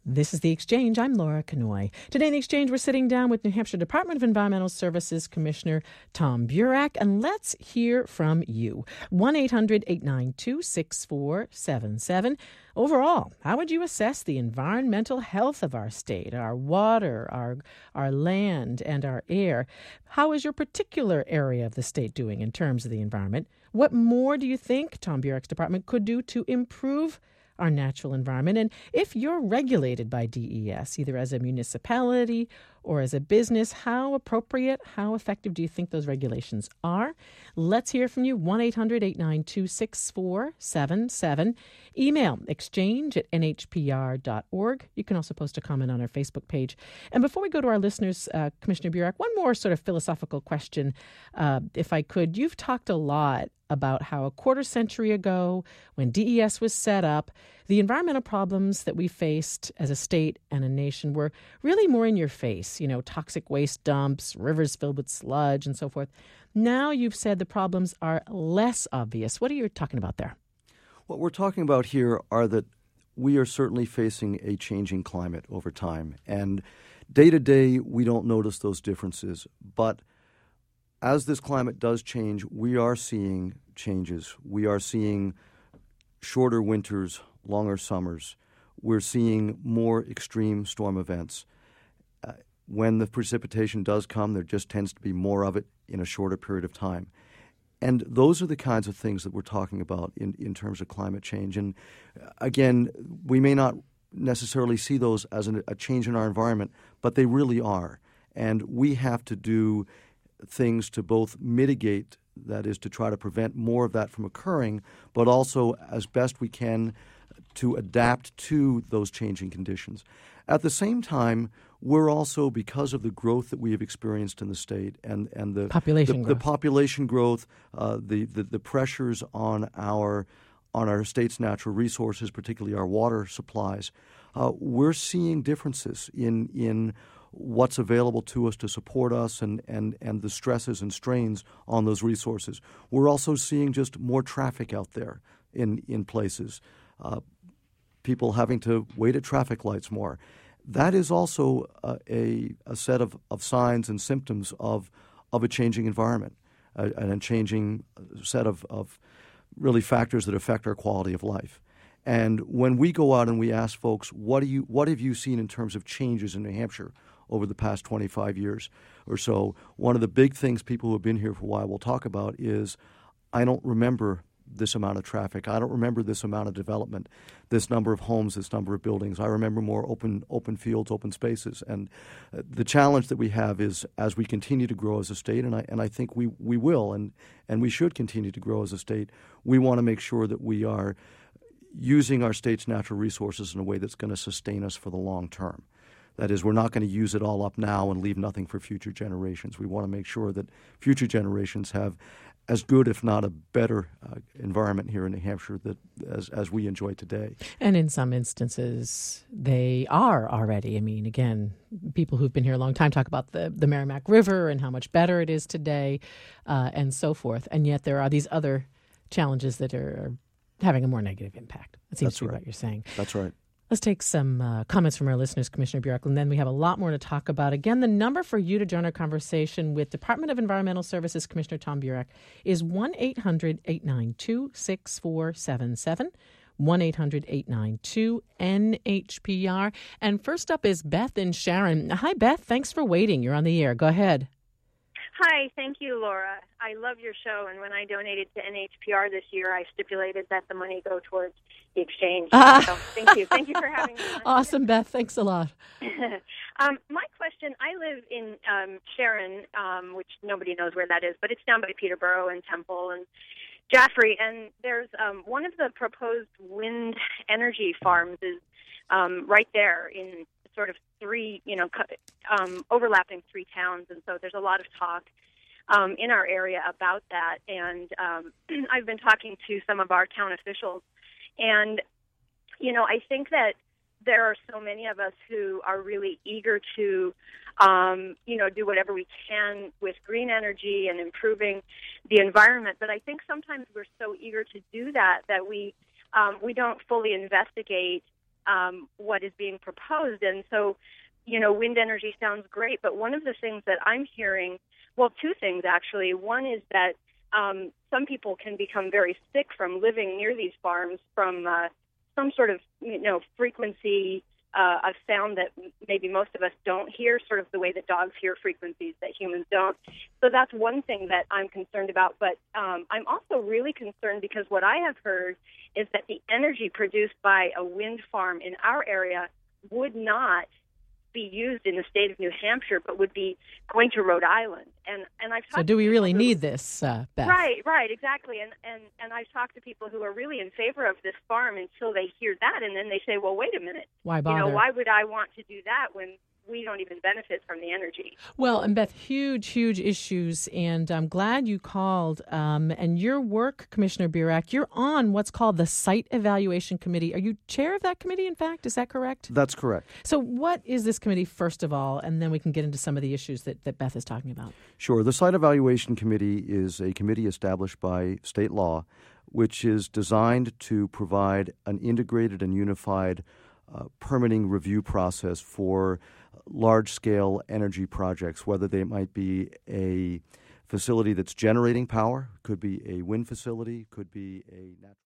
This is The Exchange. I'm Laura Kanoy. Today in The Exchange, we're sitting down with New Hampshire Department of Environmental Services Commissioner Tom Burek, and let's hear from you. 1-800-892-6477. Overall, how would you assess the environmental health of our state, our water, our land, and our air? How is your particular area of the state doing in terms of the environment? What more do you think Tom Burek's department could do to improve our natural environment? And if you're regulated by DES, either as a municipality or as a business, how appropriate, how effective do you think those regulations are? Let's hear from you. 1-800-892-6477. Email exchange@nhpr.org. You can also post a comment on our Facebook page. And before we go to our listeners, Commissioner Burek, one more sort of philosophical question, if I could. You've talked a lot about how a quarter century ago, when DES was set up, the environmental problems that we faced as a state and a nation were really more in your face, toxic waste dumps, rivers filled with sludge, and so forth. Now you've said the problems are less obvious. What are you talking about there? What we're talking about here are that we are certainly facing a changing climate over time. And day to day, we don't notice those differences. But as this climate does change, we are seeing changes. We are seeing shorter winters, longer summers. We're seeing more extreme storm events. When the precipitation does come, there just tends to be more of it in a shorter period of time. And those are the kinds of things that we're talking about in terms of climate change. And again, we may not necessarily see those as a change in our environment, but they really are. And we have to do things to both mitigate, that is, to try to prevent more of that from occurring, but also, as best we can, to adapt to those changing conditions. At the same time, we're also, because of the growth that we have experienced in the state and the population growth, the pressures on our state's natural resources, particularly our water supplies, we're seeing differences in what's available to us to support us and the stresses and strains on those resources. We're also seeing just more traffic out there in places, people having to wait at traffic lights more. That is also a set of signs and symptoms of a changing environment and a changing set of really factors that affect our quality of life. And when we go out and we ask folks, what have you seen in terms of changes in New Hampshire over the past 25 years or so, one of the big things people who have been here for a while will talk about is, I don't remember this amount of traffic. I don't remember this amount of development, this number of homes, this number of buildings. I remember more open fields, open spaces. And the challenge that we have is, as we continue to grow as a state, and I think we will and we should continue to grow as a state, we want to make sure that we are using our state's natural resources in a way that's going to sustain us for the long term. That is, we're not going to use it all up now and leave nothing for future generations. We want to make sure that future generations have as good, if not a better, environment here in New Hampshire as we enjoy today. And in some instances, they are already. I mean, again, people who've been here a long time talk about the Merrimack River and how much better it is today and so forth. And yet there are these other challenges that are having a more negative impact. It seems to be what you're saying. That's right. Let's take some comments from our listeners, Commissioner Burek, and then we have a lot more to talk about. Again, the number for you to join our conversation with Department of Environmental Services Commissioner Tom Burek is 1-800-892-6477, 1-800-892-NHPR. And first up is Beth in Sharon. Hi, Beth. Thanks for waiting. You're on the air. Go ahead. Hi, thank you, Laura. I love your show, and when I donated to NHPR this year, I stipulated that the money go towards the exchange. So thank you. Thank you for having me on. Awesome, Beth. Thanks a lot. My question, I live in Sharon, which nobody knows where that is, but it's down by Peterborough and Temple and Jaffrey, and there's one of the proposed wind energy farms is right there in sort of three, overlapping three towns, and so there's a lot of talk in our area about that. And I've been talking to some of our town officials, and I think that there are so many of us who are really eager to, do whatever we can with green energy and improving the environment. But I think sometimes we're so eager to do that we don't fully investigate what is being proposed. And so, wind energy sounds great, but one of the things that I'm hearing, well, two things actually. One is that some people can become very sick from living near these farms from some sort of, frequency of sound that maybe most of us don't hear, sort of the way that dogs hear frequencies that humans don't. So that's one thing that I'm concerned about. But I'm also really concerned because what I have heard is that the energy produced by a wind farm in our area would not be used in the state of New Hampshire, but would be going to Rhode Island. And I've talked. So do we really need this, Beth? Right, exactly. And I've talked to people who are really in favor of this farm until they hear that, and then they say, "Well, wait a minute. Why bother? Why would I want to do that when we don't even benefit from the energy?" Well, and Beth, huge issues, and I'm glad you called. And your work, Commissioner Burak, you're on what's called the Site Evaluation Committee. Are you chair of that committee, in fact? Is that correct? That's correct. So what is this committee, first of all, and then we can get into some of the issues that Beth is talking about? Sure. The Site Evaluation Committee is a committee established by state law, which is designed to provide an integrated and unified permitting review process for large-scale energy projects, whether they might be a facility that's generating power, could be a wind facility, could be a natural